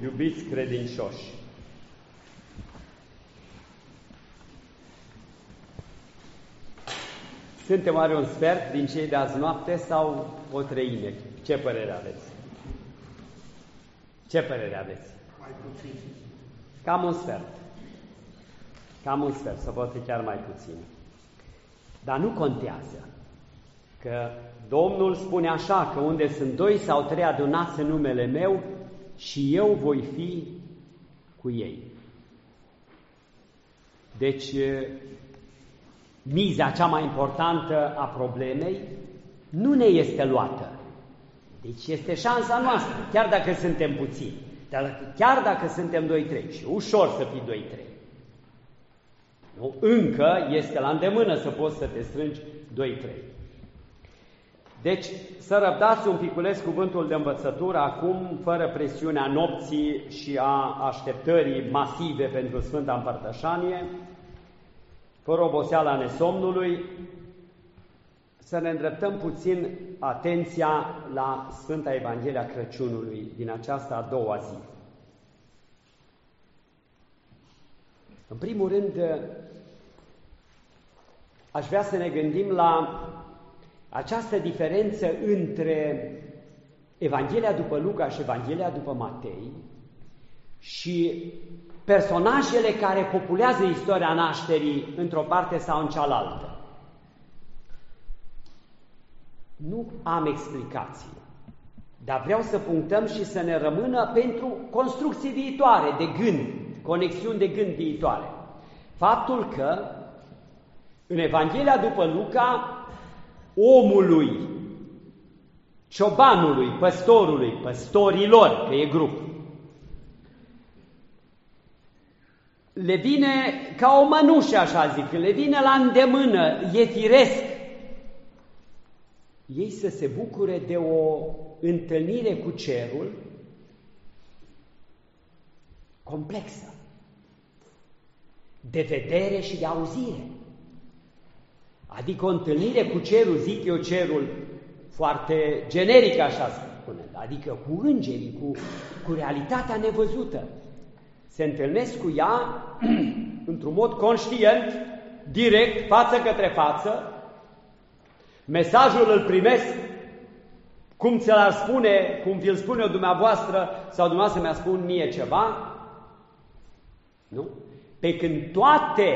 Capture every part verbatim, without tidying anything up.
iubiți credincioși, suntem oare un sfert din cei de azi noapte sau o treime? Ce părere aveți? Ce părere aveți? Mai puțin. Cam un sfert. Cam un sfert, să poate chiar mai puțin. Dar nu contează, că Domnul spune așa, că unde sunt doi sau trei adunați în numele meu, și eu voi fi cu ei. Deci, miza cea mai importantă a problemei nu ne este luată. Deci este șansa noastră, chiar dacă suntem puțini, dar chiar dacă suntem doi trei, și ușor să fii doi trei. Nu? Încă este la îndemână să poți să te strângi doi trei. Deci să răbdați un piculeț cuvântul de învățătură acum, fără presiunea nopții și a așteptării masive pentru Sfânta Împărtășanie, fără oboseala nesomnului, să ne îndreptăm puțin atenția la Sfânta Evanghelie a Crăciunului din această a doua zi. În primul rând, aș vrea să ne gândim la această diferență între Evanghelia după Luca și Evanghelia după Matei și personajele care populează istoria nașterii într-o parte sau în cealaltă. Nu am explicație, dar vreau să punctăm și să ne rămână pentru construcții viitoare de gând, conexiuni de gând viitoare. Faptul că în Evanghelia după Luca, omului, ciobanului, păstorului, păstorilor, că e grup, le vine ca o mănușă, așa zic, le vine la îndemână, e firesc, ei să se bucure de o întâlnire cu cerul complexă, de vedere și de auzire. Adică o întâlnire cu cerul, zic eu cerul foarte generic, așa spune, adică cu îngerii, cu, cu realitatea nevăzută. Se întâlnesc cu ea într-un mod conștient, direct, față către față. Mesajul îl primesc cum ți l-ar spune, cum vi-l spune o dumneavoastră sau dumneavoastră mi-a spun mie ceva. Nu? Pe când toate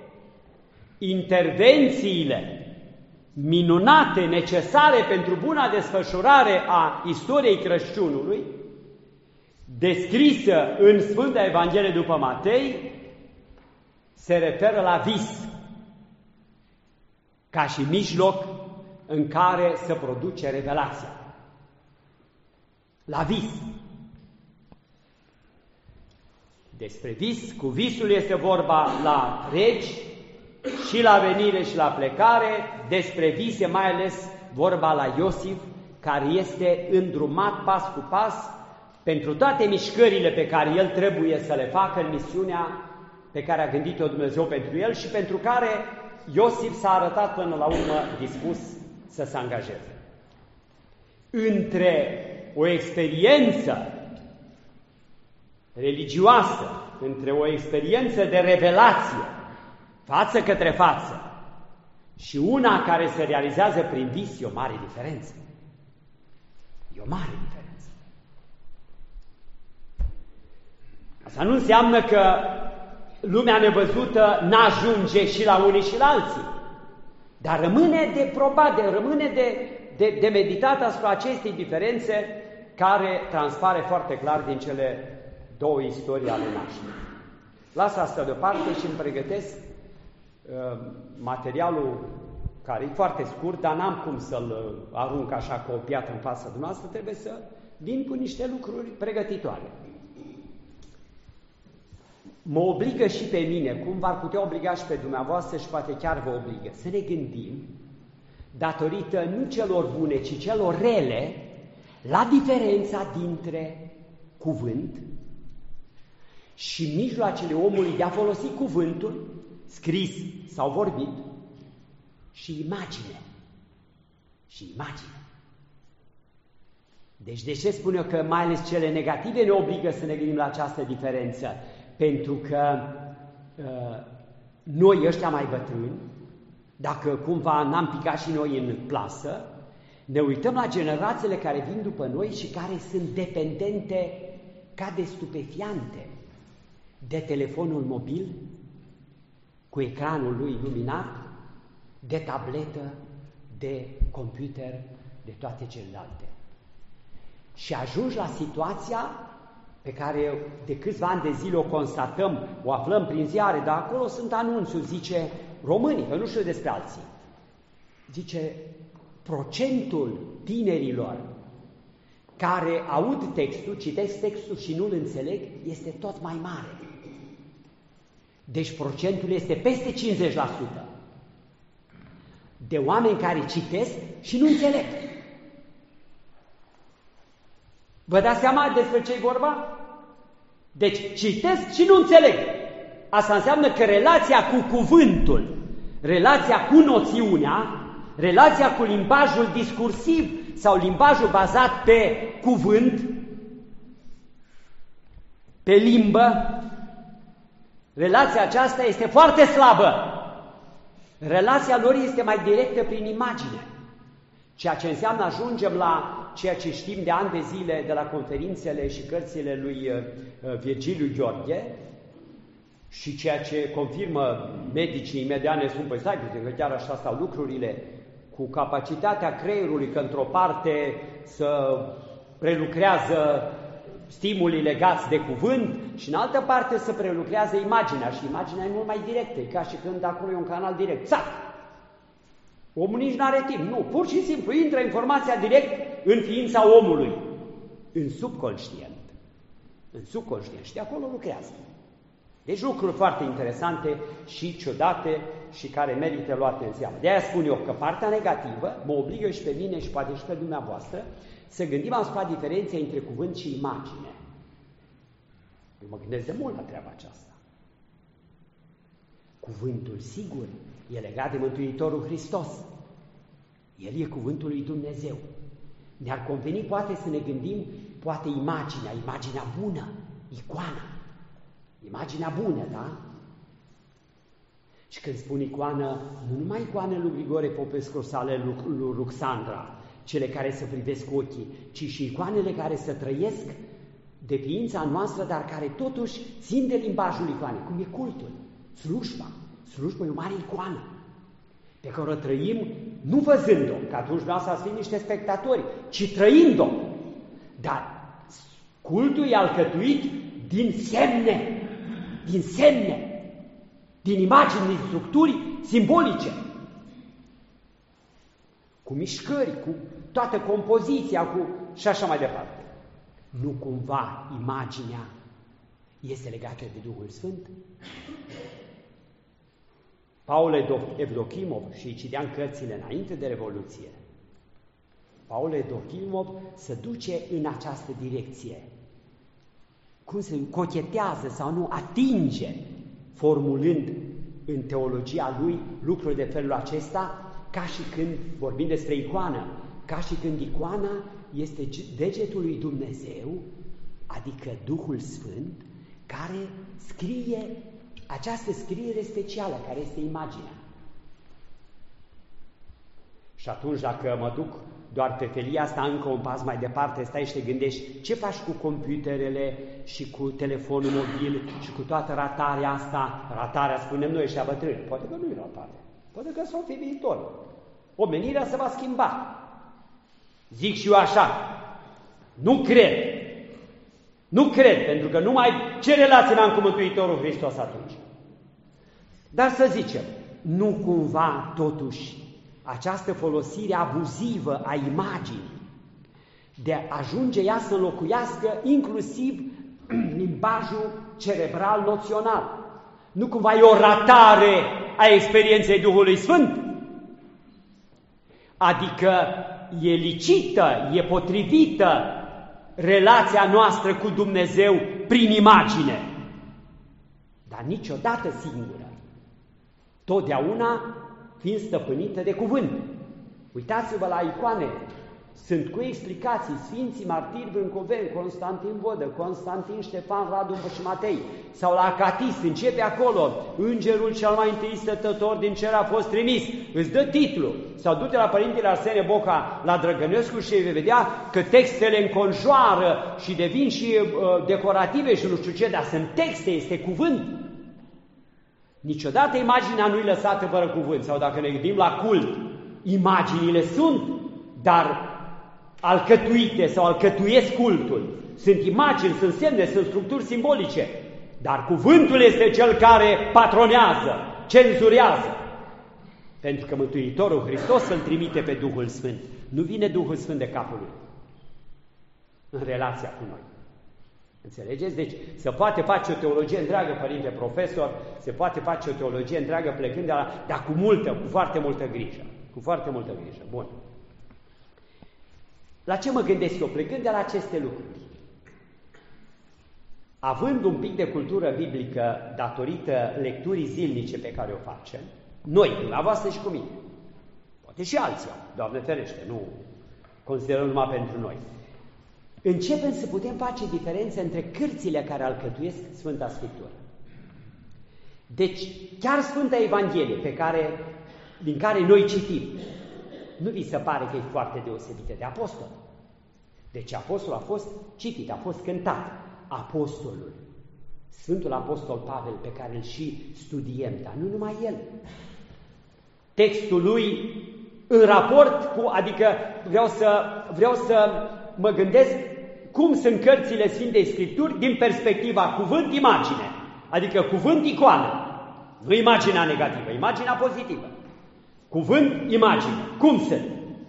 intervențiile minunate, necesare pentru buna desfășurare a istoriei Crăciunului, descrisă în Sfânta Evanghelie după Matei, se referă la vis, ca și mijloc în care se produce revelația. La vis. Despre vis, cu visul este vorba la regi, și la venire și la plecare. Despre vise mai ales vorba la Iosif, care este îndrumat pas cu pas pentru toate mișcările pe care el trebuie să le facă în misiunea pe care a gândit-o Dumnezeu pentru el și pentru care Iosif s-a arătat până la urmă dispus să se angajeze. Între o experiență religioasă, între o experiență de revelație față către față și una care se realizează prin vis, e o mare diferență. E o mare diferență. Asta nu înseamnă că lumea nevăzută n-ajunge și la unii și la alții, dar rămâne de probat, de, rămâne de, de, de meditat asupra acestei diferențe care transpare foarte clar din cele două istorii ale nașterii. Las asta deoparte și îmi pregătesc uh, materialul care e foarte scurt, dar n-am cum să-l arunc așa ca o piatră în fața dumneavoastră, trebuie să vin cu niște lucruri pregătitoare. Mă obligă și pe mine, cum v-ar putea obliga și pe dumneavoastră și poate chiar vă obligă, să ne gândim, datorită nu celor bune, ci celor rele, la diferența dintre cuvânt și mijloacele omului de a folosi cuvântul, scris sau vorbit, și imagine. Și imagine. Deci de ce spun eu că mai ales cele negative ne obligă să ne gândim la această diferență? Pentru că uh, noi ăștia mai bătrâni, dacă cumva n-am picat și noi în plasă, ne uităm la generațiile care vin după noi și care sunt dependente ca de stupefiante de telefonul mobil, cu ecranul lui iluminat, de tabletă, de computer, de toate celelalte. Și ajungi la situația pe care de câțiva ani de zile o constatăm, o aflăm prin ziare, dar acolo sunt anunțuri, zice românii, că nu știu despre alții, zice procentul tinerilor care aud textul, citesc textul și nu-l înțeleg, este tot mai mare. Deci procentul este peste cincizeci la sută de oameni care citesc și nu înțeleg. Vă dați seama despre ce e vorba? Deci citesc și nu înțeleg. Asta înseamnă că relația cu cuvântul, relația cu noțiunea, relația cu limbajul discursiv sau limbajul bazat pe cuvânt, pe limbă, relația aceasta este foarte slabă. Relația lor este mai directă prin imagine, ceea ce înseamnă ajungem la ceea ce știm de ani de zile de la conferințele și cărțile lui Virgiliu Gheorghe și ceea ce confirmă medicii imediat ne spun, păi stai puțin, că chiar așa stau lucrurile, cu capacitatea creierului că într-o parte să prelucrează stimulii legați de cuvânt și în altă parte să prelucrează imaginea și imaginea e mult mai directă, e ca și când acolo e un canal direct. Țac! Omul nici n-are timp, nu, pur și simplu intră informația direct în ființa omului, în subconștient, în subconștient și de acolo lucrează. Deci lucruri foarte interesante și ciudate și care merită luate în seamă. De aia spun eu că partea negativă mă obligă și pe mine și poate și pe dumneavoastră să gândim asupra diferenței între cuvânt și imagine. Eu mă gândesc de mult la treaba aceasta. Cuvântul, sigur, e legat de Mântuitorul Hristos. El e cuvântul lui Dumnezeu. Ne-ar conveni poate să ne gândim, poate imaginea, imaginea bună, icoana. Imaginea bună, da? Și când spun icoană, nu numai icoanele lui Grigore Popescu sau ale lui Ruxandra, cele care să privesc cu ochii, ci și icoanele care să trăiesc de ființa noastră, dar care totuși țin de limbajul icoanei, cum e cultul, slujba. Slujba e o mare icoană pe care o trăim nu văzând-o, că atunci noi să fim niște spectatori, ci trăind-o. Dar cultul e alcătuit din semne, din semne, din imagini, din structuri simbolice, cu mișcări, cu toată compoziția, cu și așa mai departe. Nu cumva imaginea este legată de Duhul Sfânt? Paul Evdochimov, și îi citeam cărțile înainte de Revoluție, Paul Evdochimov se duce în această direcție. Cum se cochetează sau nu, atinge, formulând în teologia lui lucruri de felul acesta, ca și când vorbim despre icoană, ca și când icoana este degetul lui Dumnezeu, adică Duhul Sfânt, care scrie această scriere specială, care este imaginea. Și atunci, dacă mă duc doar pe felia asta încă un pas mai departe, stai și te gândești ce faci cu computerele și cu telefonul mobil și cu toată ratarea asta. Ratarea, spunem noi ăștia bătrâni, poate că nu e ratare, poate că s-o fi viitor. Omenirea se va schimba. Zic și eu așa, nu cred, nu cred, pentru că numai ce relație am cu Mântuitorul Hristos atunci. Dar să zicem, nu cumva totuși această folosire abuzivă a imaginii, de a ajunge ea să înlocuiască inclusiv limbajul cerebral noțional. Nu cumva e o ratare a experienței Duhului Sfânt? Adică e licită, e potrivită relația noastră cu Dumnezeu prin imagine, dar niciodată singură, totdeauna fiind stăpânită de cuvânt. Uitați-vă la icoane, Sunt cu explicații Sfinții Martiri Brâncoven, Constantin Vodă, Constantin Ștefan Radu și Matei, sau la Acatist, începe acolo, Îngerul cel mai întâi stătător din cer a fost trimis, îți dă titlu, sau du-te la Părintele Arsenie Boca, la Drăgănescu și vei vedea că textele înconjoară și devin și uh, decorative și nu știu ce, dar sunt texte, este cuvânt. Niciodată imaginea nu-i lăsată fără cuvânt, sau dacă ne gândim la cult, imaginile sunt, dar alcătuite sau alcătuiesc cultul. Sunt imagini, sunt semne, sunt structuri simbolice, dar cuvântul este cel care patronează, cenzurează. Pentru că Mântuitorul Hristos îl trimite pe Duhul Sfânt. Nu vine Duhul Sfânt de capul lui în relația cu noi. Înțelegeți? Deci se poate face o teologie întreagă, părinte profesor, se poate face o teologie întreagă plecând de la, dar cu multă, cu foarte multă grijă. Cu foarte multă grijă. Bun. La ce mă gândesc eu? Plecând de la aceste lucruri. Având un pic de cultură biblică datorită lecturii zilnice pe care o facem, noi, dumneavoastră și cu mine, poate și alții, Doamne ferește, nu considerăm numai pentru noi, începem să putem face diferențe între cărțile care alcătuiesc Sfânta Scriptură. Deci, chiar Sfânta Evanghelie, pe care, din care noi citim, nu vi se pare că e foarte deosebită de apostol? Deci apostolul a fost citit, a fost cântat. Apostolul, Sfântul Apostol Pavel, pe care îl și studiem, dar nu numai el. Textul lui în raport cu, adică vreau să, vreau să mă gândesc cum sunt cărțile Sfintei Scripturi din perspectiva cuvânt-imagine, adică cuvânt-icoană, nu imaginea negativă, imaginea pozitivă. Cuvânt-imagine, cum sunt?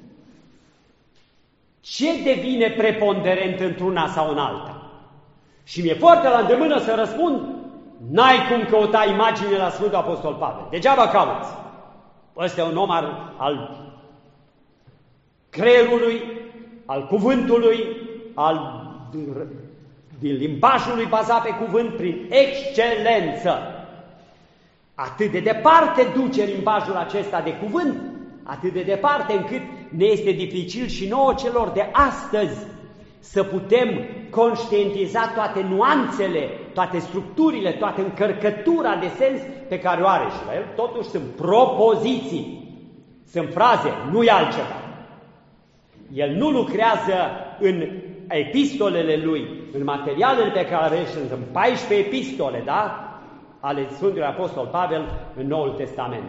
Ce devine preponderent într-una sau în alta? Și mi-e foarte la îndemână să răspund, n-ai cum căuta imagine la Sfântul Apostol Pavel. Degeaba cauți. Ăsta e un om al, al creierului, al cuvântului, al din limbajului bazat pe cuvânt prin excelență. Atât de departe duce limbajul acesta de cuvânt, atât de departe încât ne este dificil și nouă celor de astăzi să putem conștientiza toate nuanțele, toate structurile, toată încărcătura de sens pe care o are. Și la el totuși sunt propoziții, sunt fraze, nu e altceva. El nu lucrează în epistolele lui, în materialele pe care le sunt în paisprezece epistole, da? Ale Sfântului Apostol Pavel în Noul Testament.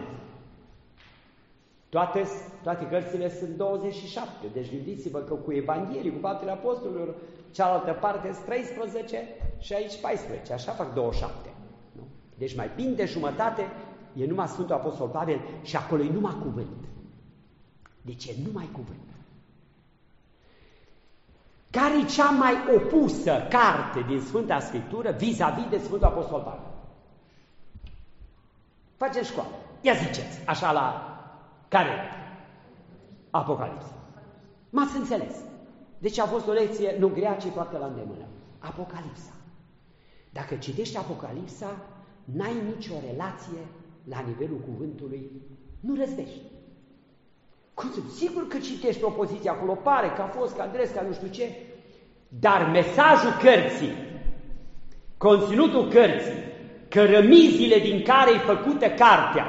Toate, toate cărțile sunt douăzeci și șapte, deci gândiți-vă că cu Evanghelii, cu Faptele Apostolilor, cealaltă parte sunt treisprezece și aici paisprezece, așa fac douăzeci și șapte. Nu? Deci mai bine de jumătate e numai Sfântul Apostol Pavel și acolo e numai cuvânt. Deci e numai cuvânt. Care e cea mai opusă carte din Sfânta Scriptură vis-a-vis de Sfântul Apostol Pavel? Faceți școală. Ia ziceți, așa la care? Apocalipsa. M-ați înțeles. Deci a fost o lecție nu grea, ci foarte la îndemână. Apocalipsa. Dacă citești Apocalipsa, n-ai nicio relație la nivelul cuvântului, nu răzbești. Cum sunt? Sigur că citești propoziția acolo, pare că a fost, că adres, că nu știu ce, dar mesajul cărții, conținutul cărții, cărămizile din care e făcută cartea,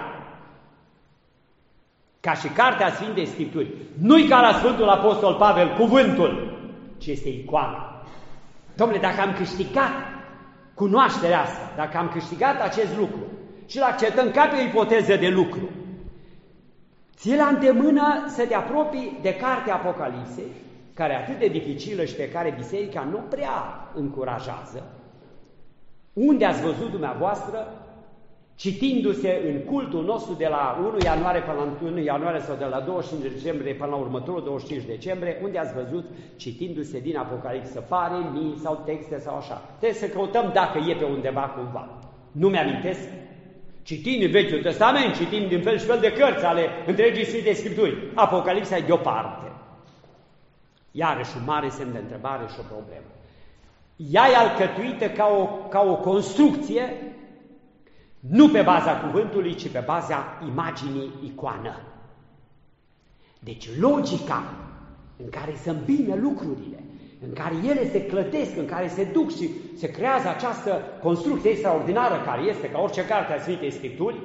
ca și cartea Sfintei Scripturi, nu-i ca la Sfântul Apostol Pavel cuvântul, ci este icoana. Dom'le, dacă am câștigat cunoașterea asta, dacă am câștigat acest lucru și îl acceptăm ca pe o ipoteză de lucru, ție la îndemână să te apropii de cartea Apocalipsei, care e atât de dificilă și pe care biserica nu prea încurajează. Unde ați văzut dumneavoastră, citindu-se în cultul nostru de la unu ianuarie până la unu ianuarie sau de la douăzeci și cinci decembrie până la următorul douăzeci și cinci decembrie, unde ați văzut citindu-se din Apocalipsă pare, mii sau texte sau așa? Trebuie să căutăm dacă e pe undeva cumva. Nu mi-amintesc. Citim din Vechiul Testament, citim din fel și fel de cărți ale întregii Sfinte Scripturi. Apocalipsa e deoparte. Iarăși un mare semn de întrebare și o problemă. Ea e alcătuită ca o, ca o construcție, nu pe baza cuvântului, ci pe baza imaginii icoană. Deci logica în care se îmbină lucrurile, în care ele se clătesc, în care se duc și se creează această construcție extraordinară care este, ca orice carte a Sfintei Scripturi,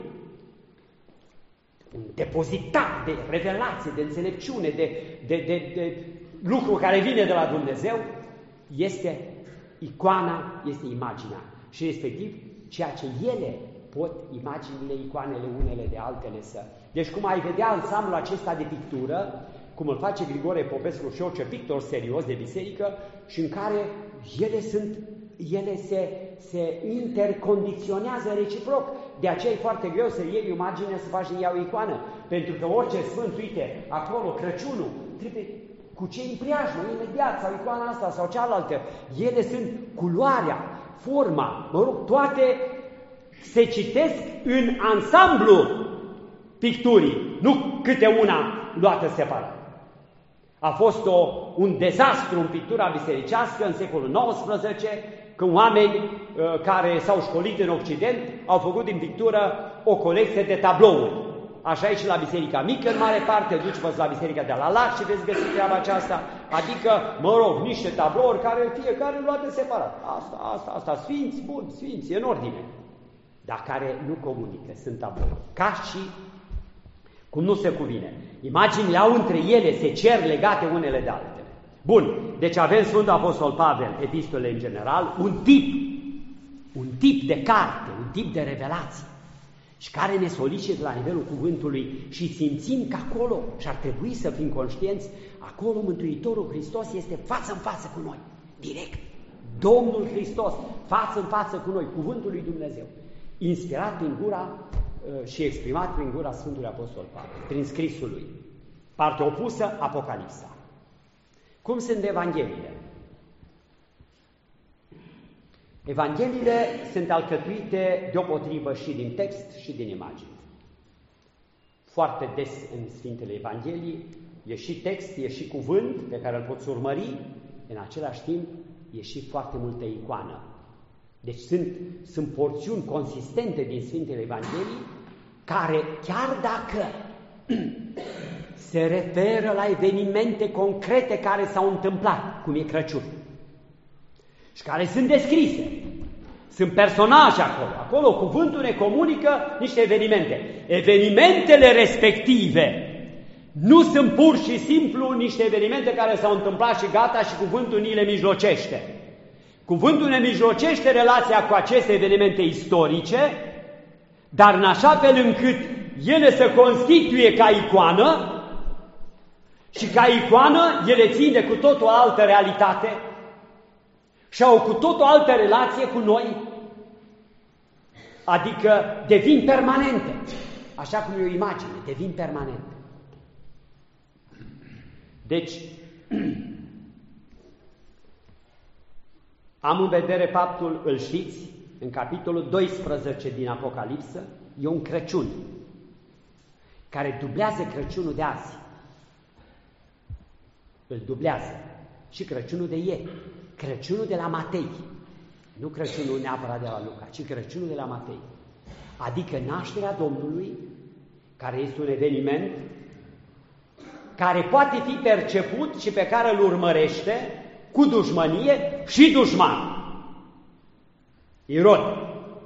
un depozitar de revelație, de înțelepciune, de, de, de, de lucru care vine de la Dumnezeu, este icoana, este imaginea și respectiv ceea ce ele pot, imaginile, icoanele unele de altele să... Deci cum ai vedea ansamblul acesta de pictură, cum îl face Grigore Popescu și orice pictor serios de biserică și în care ele sunt, ele se, se intercondiționează reciproc. De aceea e foarte greu să iei o imagine, să faci din ea o icoană. Pentru că orice sfânt, uite, acolo, Crăciunul, trebuie cu ce în preajmă, imediat, sau icoana asta sau cealaltă. Ele sunt culoarea, forma, mă rog, toate se citesc în ansamblu picturii, nu câte una luată separat. A fost o, un dezastru în pictura bisericească în secolul nouăsprezece, când oameni uh, care s-au școlit în Occident au făcut din pictură o colecție de tablouri. Așa e și la Biserica Mică, în mare parte, duceți la Biserica de la Lac și veți găsi treaba aceasta, adică, mă rog, niște tablouri care fiecare luate separat. Asta, asta, asta, sfinți, bun, sfinți, în ordine, dar care nu comunică, sunt tablouri. Ca și cum nu se cuvine. Imaginile au între ele, se cer legate unele de altele. Bun, deci avem Sfântul Apostol Pavel, epistole în general, un tip, un tip de carte, un tip de revelație, și care ne solicită la nivelul cuvântului și simțim că acolo, și ar trebui să fim conștienți, acolo Mântuitorul Hristos este față în față cu noi, direct. Domnul Hristos, față în față cu noi, cuvântul lui Dumnezeu, inspirat prin gura și exprimat prin gura Sfântului Apostol Pavel, prin scrisul lui. Partea opusă, Apocalipsa. Cum sunt Evangheliile? Evangheliile sunt alcătuite deopotrivă și din text și din imagini. Foarte des în Sfintele Evanghelii e și text, e și cuvânt pe care îl poți urmări, în același timp e și foarte multă icoană. Deci sunt, sunt porțiuni consistente din Sfintele Evanghelii care, chiar dacă se referă la evenimente concrete care s-au întâmplat, cum e Crăciun, și care sunt descrise, sunt personaje acolo, acolo cuvântul ne comunică niște evenimente. Evenimentele respective nu sunt pur și simplu niște evenimente care s-au întâmplat și gata și cuvântul ni le mijlocește. Cuvântul ne mijlocește relația cu aceste evenimente istorice, dar în așa fel încât ele se constituie ca icoană și ca icoană ele țin de cu tot o altă realitate și au cu tot o altă relație cu noi, adică devin permanente, așa cum e o imagine, devin permanente. Deci, am în vedere faptul, îl știți, în capitolul doisprezece din Apocalipsă, e un Crăciun care dublează Crăciunul de azi. Îl dublează și Crăciunul de ieri, Crăciunul de la Matei, nu Crăciunul neapărat de la Luca, ci Crăciunul de la Matei. Adică nașterea Domnului, care este un eveniment care poate fi perceput și pe care îl urmărește cu dușmănie și dușman. Irod.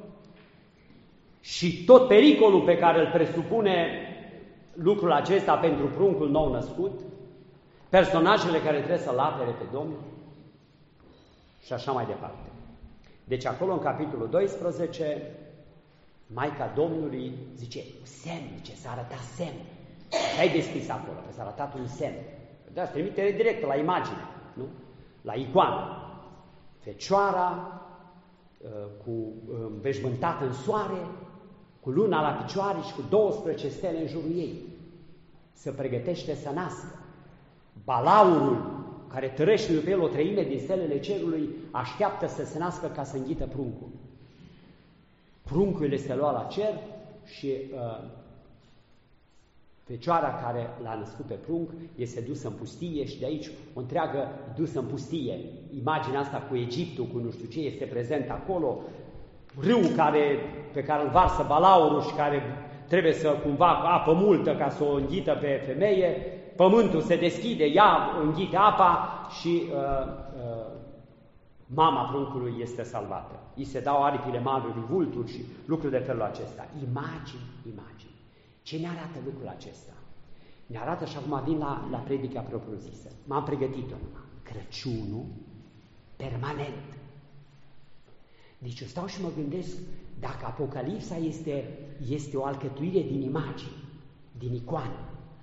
Și tot pericolul pe care îl presupune lucrul acesta pentru pruncul nou născut, personajele care trebuie să-l apere pe Domnul și așa mai departe. Deci acolo în capitolul doisprezece, Maica Domnului zice, semn, ce s-a arătat semn. Ai descris acolo, că s-a arătat un semn. Da, trimitere directă la imagine, nu? La icoană. Fecioara cu înveșmântată în soare, cu luna la picioare și cu douăsprezece stele în jurul ei. Se pregătește să nască. Balaurul, care târăște după el o treime din stelele cerului, așteaptă să se nască ca să înghită pruncul. Pruncul este luat la cer și uh, Fecioara care l-a născut pe prunc este dusă în pustie și de aici o întreagă dusă în pustie. Imaginea asta cu Egiptul, cu nu știu ce, este prezent acolo, râul care, pe care îl varsă balaurul și care trebuie să cumva apă multă ca să o înghită pe femeie, pământul se deschide, ea înghite apa și uh, uh, mama pruncului este salvată. Îi se dau aripile marului, vulturi și lucruri de felul acesta. Imagini, imagini. Ce ne arată lucrul acesta? Ne arată, și acum vin la, la predica propriu-zisă. M-am pregătit-o numai. Crăciunul permanent. Deci eu stau și mă gândesc dacă Apocalipsa este, este o alcătuire din imagini, din icoane.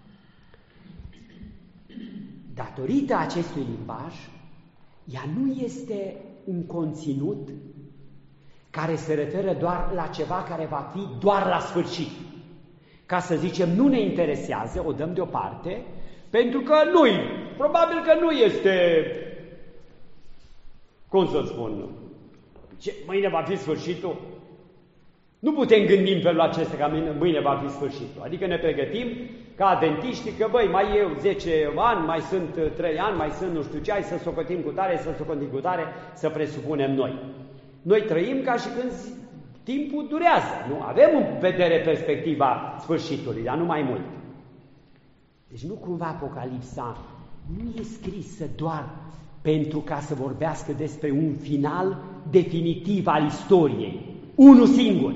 Datorită acestui limbaj, ea nu este un conținut care se referă doar la ceva care va fi doar la sfârșit. Ca să zicem, nu ne interesează, o dăm deoparte, pentru că nu probabil că nu este, cum să spun, ce, mâine va fi sfârșitul. Nu putem gândi în felul acesta că mâine va fi sfârșitul. Adică ne pregătim ca adventiști că, băi, mai eu zece ani, mai sunt trei ani, mai sunt nu știu ce, hai să socotim cu tare, să socotim cu tare, să presupunem noi. Noi trăim ca și când timpul durează, nu? Avem în vedere perspectiva sfârșitului, dar nu mai mult. Deci nu cumva Apocalipsa nu e scrisă doar pentru ca să vorbească despre un final definitiv al istoriei, unul singur.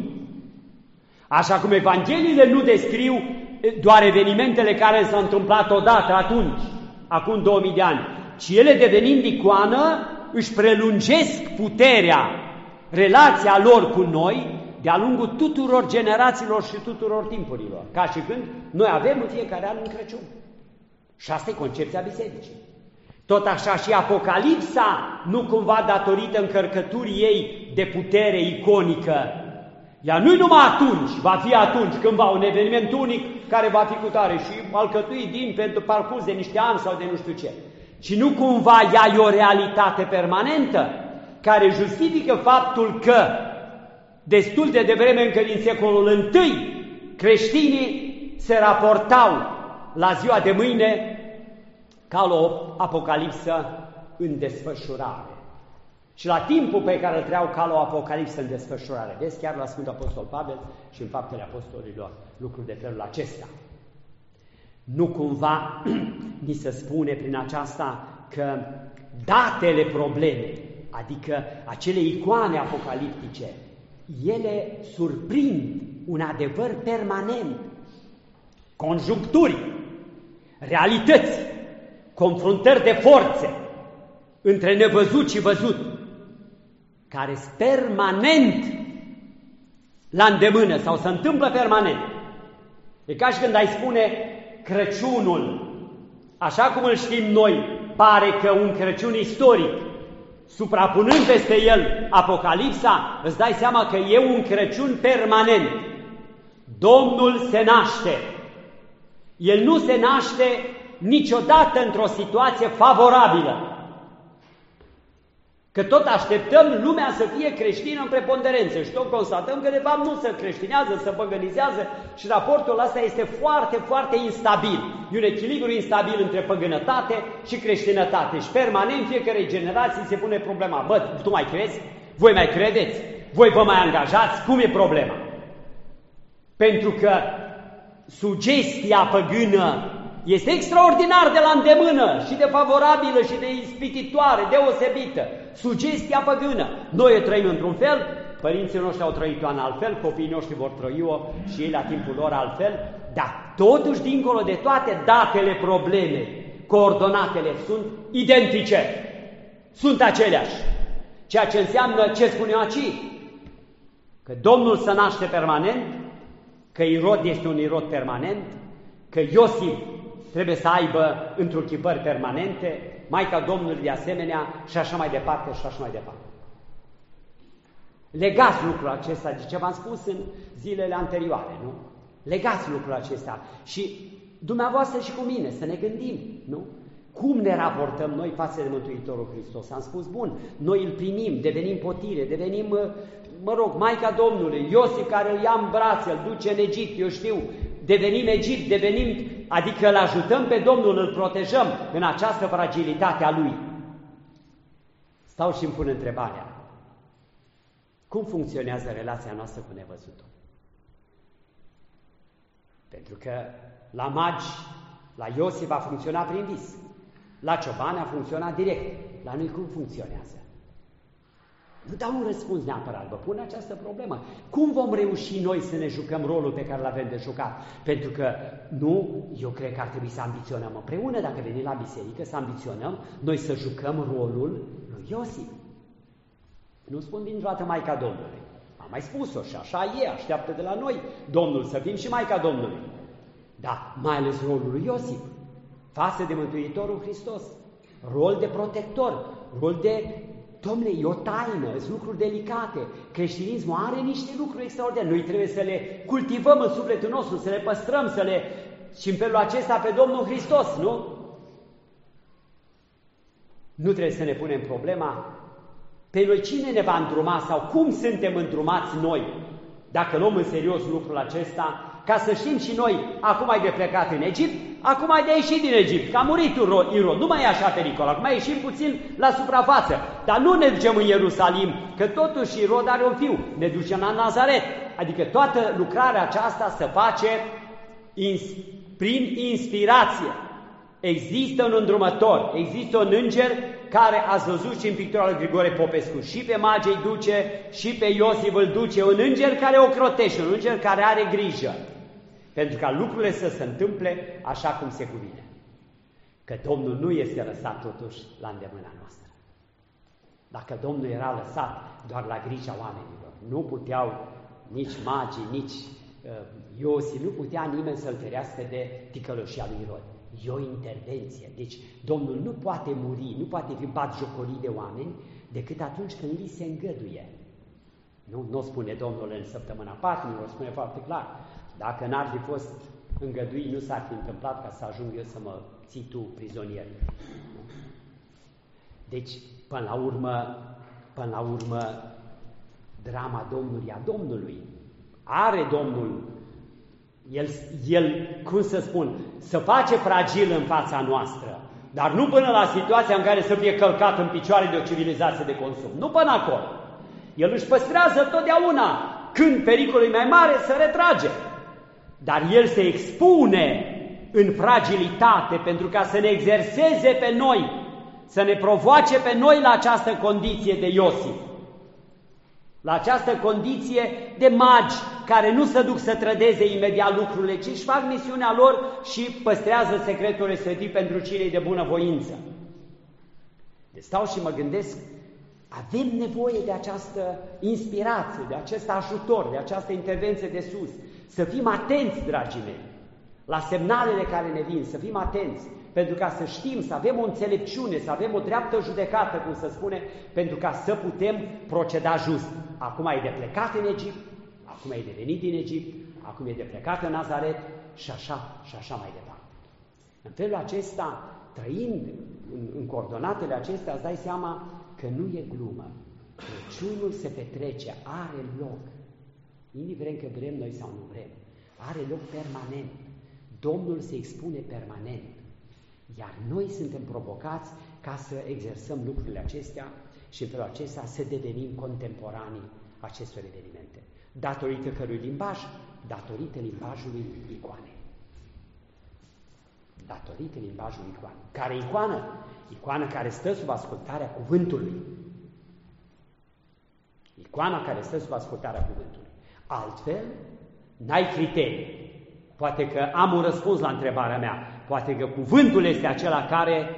Așa cum Evangheliile nu descriu doar evenimentele care s-au întâmplat odată atunci, acum două mii de ani, ci ele devenind icoană își prelungesc puterea, relația lor cu noi de-a lungul tuturor generațiilor și tuturor timpurilor, ca și când noi avem în fiecare an un Crăciun. Și asta e concepția bisericii. Tot așa și Apocalipsa, nu cumva datorită încărcăturii ei de putere iconică, ea nu-i numai atunci, va fi atunci, cândva un eveniment unic care va fi cu tare și alcătuit din pentru parcurs de niște ani sau de nu știu ce, ci nu cumva ea e o realitate permanentă care justifică faptul că destul de devreme, încă din secolul I, creștinii se raportau la ziua de mâine ca la o apocalipsă în desfășurare. Și la timpul pe care îl treau ca la o apocalipsă în desfășurare. Vezi, chiar la Sfântul Apostol Pavel și în Faptele Apostolilor lucruri de felul acesta. Nu cumva ni se spune prin aceasta că datele problemei, adică acele icoane apocaliptice, ele surprind un adevăr permanent, conjuncturi, realități, confruntări de forțe între nevăzut și văzut, care sunt permanent la îndemână sau se întâmplă permanent. E ca și când ai spune Crăciunul, așa cum îl știm noi, pare că un Crăciun istoric, suprapunând peste el Apocalipsa, îți dai seama că e un Crăciun permanent. Domnul se naște. El nu se naște niciodată într-o situație favorabilă. Că tot așteptăm lumea să fie creștină în preponderență și tot constatăm că de fapt nu se creștinează, se păgănizează și raportul ăsta este foarte, foarte instabil. E un echilibru instabil între păgânătate și creștinătate și permanent fiecare generație se pune problema. Bă, tu mai crezi? Voi mai credeți? Voi vă mai angajați? Cum e problema? Pentru că sugestia păgână este extraordinar de la îndemână și de favorabilă și de ispititoare, deosebită. Sugestia păgână. Noi o trăim într-un fel, părinții noștri au trăit-o în altfel, copiii noștri vor trăi-o și ei la timpul lor altfel, dar totuși, dincolo de toate, datele problemei, coordonatele sunt identice, sunt aceleași. Ceea ce înseamnă, ce spun eu aici? Că Domnul se naște permanent, că Irod este un Irod permanent, că Iosif trebuie să aibă întruchipări permanente, Maica Domnului de asemenea și așa mai departe și așa mai departe. Legați lucrul acesta de ce v-am spus în zilele anterioare, nu? Legați lucrul acesta și dumneavoastră și cu mine să ne gândim, nu? Cum ne raportăm noi față de Mântuitorul Hristos? Am spus, bun, noi îl primim, devenim potire, devenim, mă rog, Maica Domnului, Iosif care îl ia în brațe, îl duce în Egipt, eu știu, devenim Egipt, devenim, adică îl ajutăm pe Domnul, îl protejăm în această fragilitate a Lui. Stau și îmi pun întrebarea. Cum funcționează relația noastră cu nevăzutul? Pentru că la magi La Iosif a funcționat prin vis. La cioban a funcționat direct. La noi cum funcționează? Nu dau un răspuns neapărat, vă pun această problemă. Cum vom reuși noi să ne jucăm rolul pe care l-avem de jucat? Pentru că nu, eu cred că ar trebui să ambiționăm împreună, dacă venim la biserică, să ambiționăm noi să jucăm rolul lui Iosif. Nu spun dintr-o dată Maica Domnului. Am mai spus-o și așa e, așteaptă de la noi Domnul să fim și Maica Domnului. Da, mai ales rolul lui Iosif, față de Mântuitorul Hristos. Rol de protector, rol de... Dom'le, e o taină, sunt lucruri delicate. Creștinismul are niște lucruri extraordinare. Noi trebuie să le cultivăm în sufletul nostru, să le păstrăm, să le... și în felul acesta pe Domnul Hristos, nu? Nu trebuie să ne punem problema pe noi cine ne va îndruma sau cum suntem îndrumați noi, dacă luăm în serios lucrul acesta, ca să știm și noi, acum ai de plecat în Egipt, acum ai de ieșit din Egipt, că a murit Irod, nu mai e așa pericol, acum ieșim puțin la suprafață, dar nu ne ducem în Ierusalim, că totuși Irod are un fiu, ne ducem la Nazaret, adică toată lucrarea aceasta se face ins, prin inspirație. Există un îndrumător, există un înger care ați văzut și în pictura lui Grigore Popescu, și pe magi îi duce, și pe Iosif îl duce, un înger care o crotește, un înger care are grijă, pentru ca lucrurile să se întâmple așa cum se cuvine. Că Domnul nu este lăsat totuși la îndemâna noastră. Dacă Domnul era lăsat doar la grija oamenilor, nu puteau nici magii, nici uh, Iosif, nu putea nimeni să-l ferească de ticăloșia lui Irod. E o intervenție. Deci Domnul nu poate muri, nu poate fi batjocorit de oameni decât atunci când li se îngăduie. Nu, nu o spune Domnul în săptămâna patimii, o spune foarte clar. Dacă n-ar fi fost îngăduit, nu s-ar fi întâmplat ca să ajung eu să mă ții tu prizonier. Deci, până la urmă, până la urmă, drama Domnului a Domnului. Are Domnul, el, el, cum să spun, să face fragil în fața noastră, dar nu până la situația în care să fie călcat în picioare de o civilizație de consum. Nu până acolo. El își păstrează totdeauna, când pericolul e mai mare, să retrage. Dar el se expune în fragilitate pentru ca să ne exerseze pe noi, să ne provoace pe noi la această condiție de Iosif, la această condiție de magi care nu se duc să trădeze imediat lucrurile, ci își fac misiunea lor și păstrează secretul respectiv pentru cine de bună voință. Deci stau și mă gândesc, avem nevoie de această inspirație, de acest ajutor, de această intervenție de sus. Să fim atenți, dragii mei, la semnalele care ne vin, să fim atenți, pentru ca să știm, să avem o înțelepciune, să avem o dreaptă judecată, cum se spune, pentru ca să putem proceda just. Acum e de plecat în Egipt, acum e de venit din Egipt, acum e de plecat în Nazaret și așa, și așa mai departe. În felul acesta, trăind în, în coordonatele acestea, îți dai seama că nu e glumă. Crăciunul se petrece, are loc. Indiferent că vrem noi sau nu vrem, are loc permanent. Domnul se expune permanent. Iar noi suntem provocați ca să exersăm lucrurile acestea și în felul acesta să devenim contemporanii acestor evenimente. Datorită cărui limbaj? Datorită limbajului icoanei. Datorită limbajului icoanei. Care icoană? Icoana care stă sub ascultarea cuvântului. Icoana care stă sub ascultarea cuvântului. Altfel, n-ai criterii. Poate că am un răspuns la întrebarea mea. Poate că cuvântul este acela care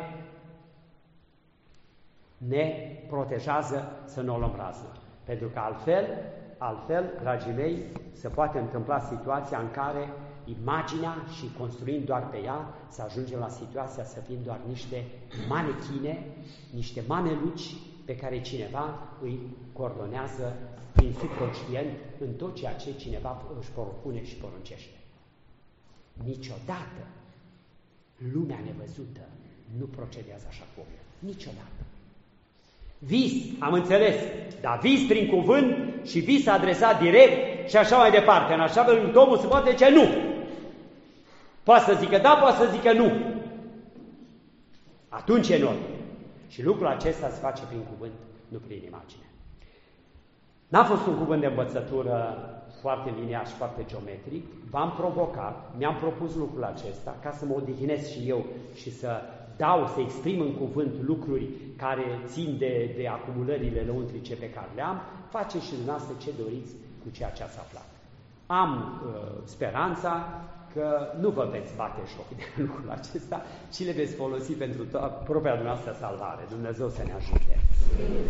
ne protejează să nu o luăm rază. Pentru că altfel, altfel, dragii mei, se poate întâmpla situația în care imaginea și construind doar pe ea, să ajungem la situația să fim doar niște manechine, niște mameluci pe care cineva îi coordonează prin subconștient în tot ceea ce cineva își propune și poruncește. Niciodată lumea nevăzută nu procedează așa cum omul. Niciodată. Vis, am înțeles, dar vis prin cuvânt și vis adresat direct și așa mai departe. În așa fel încât omul se poate zice nu. Poate să zică da, poate să zică nu. Atunci e normal. Și lucrul acesta se face prin cuvânt, nu prin imagine. N-a fost un cuvânt de învățătură foarte linear și foarte geometric, v-am provocat, mi-am propus lucrul acesta ca să mă odihnesc și eu și să dau, să exprim în cuvânt lucruri care țin de, de acumulările lăuntrice pe care le am, faceți și dumneavoastră ce doriți cu ceea ce ați aflat. Am uh, speranța că nu vă veți bate joc de lucrul acesta, ci le veți folosi pentru propria dumneavoastră salvare. Dumnezeu să ne ajute!